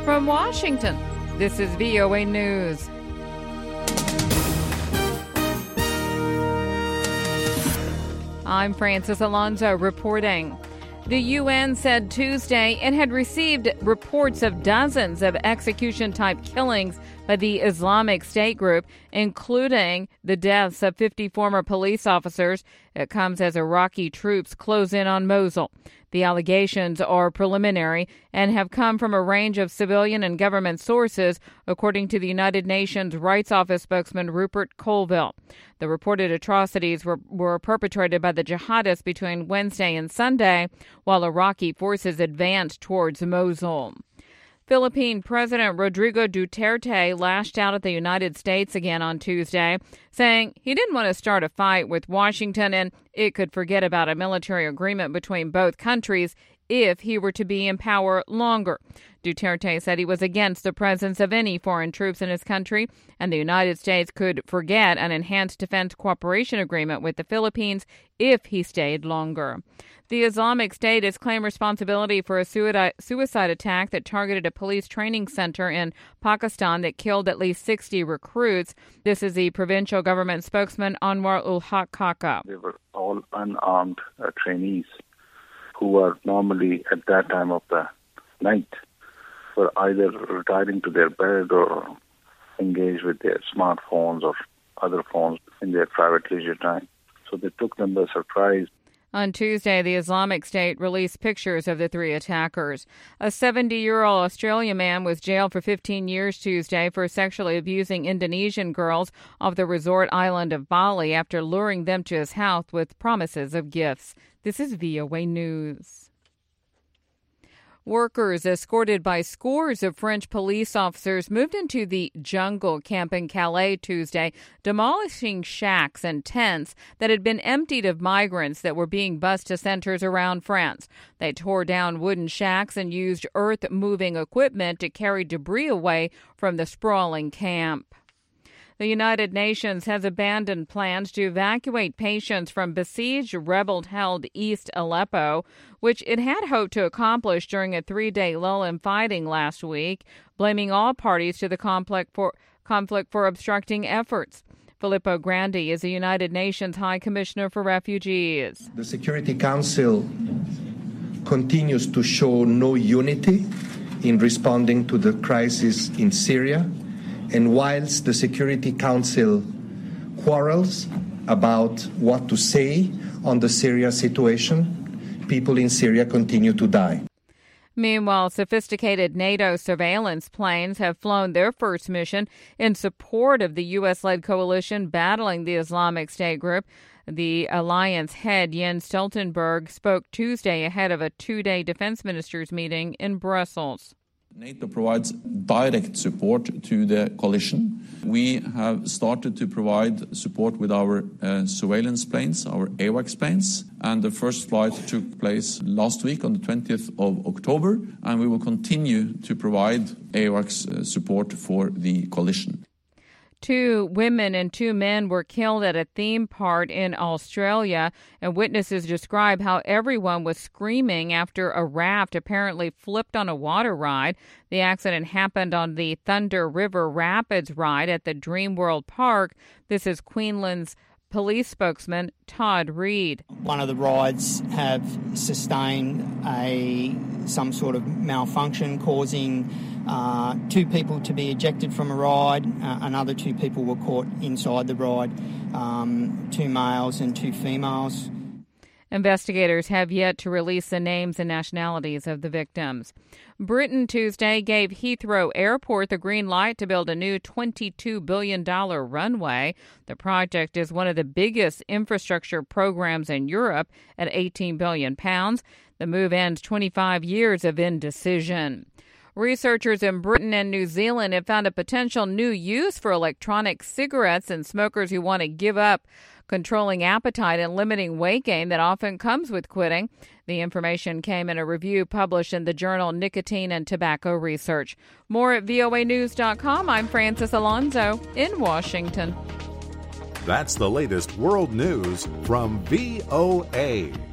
From Washington, this is VOA News. I'm Francis Alonso reporting. The UN said Tuesday it had received reports of dozens of execution-type killings by the Islamic State group, including the deaths of 50 former police officers. It comes as Iraqi troops close in on Mosul. The allegations are preliminary and have come from a range of civilian and government sources, according to the United Nations Rights Office spokesman Rupert Colville. The reported atrocities were perpetrated by the jihadists between Wednesday and Sunday, while Iraqi forces advanced towards Mosul. Philippine President Rodrigo Duterte lashed out at the United States again on Tuesday, saying he didn't want to start a fight with Washington and it could forget about a military agreement between both countries if he were to be in power longer. Duterte said he was against the presence of any foreign troops in his country, and the United States could forget an enhanced defense cooperation agreement with the Philippines if he stayed longer. The Islamic State has claimed responsibility for a suicide attack that targeted a police training center in Pakistan that killed at least 60 recruits. This is the provincial government spokesman Anwar ul-Haq Kaka. They were all unarmed trainees who were normally at that time of the night were either retiring to their bed or engaged with their smartphones or other phones in their private leisure time. So they took them by surprise. On Tuesday, the Islamic State released pictures of the three attackers. A 70-year-old Australian man was jailed for 15 years Tuesday for sexually abusing Indonesian girls off the resort island of Bali after luring them to his house with promises of gifts. This is VOA News. Workers escorted by scores of French police officers moved into the jungle camp in Calais Tuesday, demolishing shacks and tents that had been emptied of migrants that were being bused to centers around France. They tore down wooden shacks and used earth-moving equipment to carry debris away from the sprawling camp. The United Nations has abandoned plans to evacuate patients from besieged, rebel-held East Aleppo, which it had hoped to accomplish during a 3-day lull in fighting last week, blaming all parties to the conflict for obstructing efforts. Filippo Grandi is the United Nations High Commissioner for Refugees. The Security Council continues to show no unity in responding to the crisis in Syria. And whilst the Security Council quarrels about what to say on the Syria situation, people in Syria continue to die. Meanwhile, sophisticated NATO surveillance planes have flown their first mission in support of the U.S.-led coalition battling the Islamic State group. The alliance head, Jens Stoltenberg, spoke Tuesday ahead of a 2-day defense ministers meeting in Brussels. NATO provides direct support to the coalition. We have started to provide support with our surveillance planes, our AWACS planes, and the first flight took place last week on the 20th of October, and we will continue to provide AWACS support for the coalition. 2 women and 2 men were killed at a theme park in Australia, and witnesses describe how everyone was screaming after a raft apparently flipped on a water ride. The accident happened on the Thunder River Rapids ride at the Dreamworld Park. This is Queensland's police spokesman Todd Reed. One of the rides have sustained some sort of malfunction, causing 2 people to be ejected from a ride. Another 2 people were caught inside the ride, 2 males and 2 females. Investigators have yet to release the names and nationalities of the victims. Britain Tuesday gave Heathrow Airport the green light to build a new $22 billion runway. The project is one of the biggest infrastructure programs in Europe at £18 billion. The move ends 25 years of indecision. Researchers in Britain and New Zealand have found a potential new use for electronic cigarettes in smokers who want to give up controlling appetite and limiting weight gain that often comes with quitting. The information came in a review published in the journal Nicotine and Tobacco Research. More at voanews.com. I'm Francis Alonso in Washington. That's the latest world news from VOA.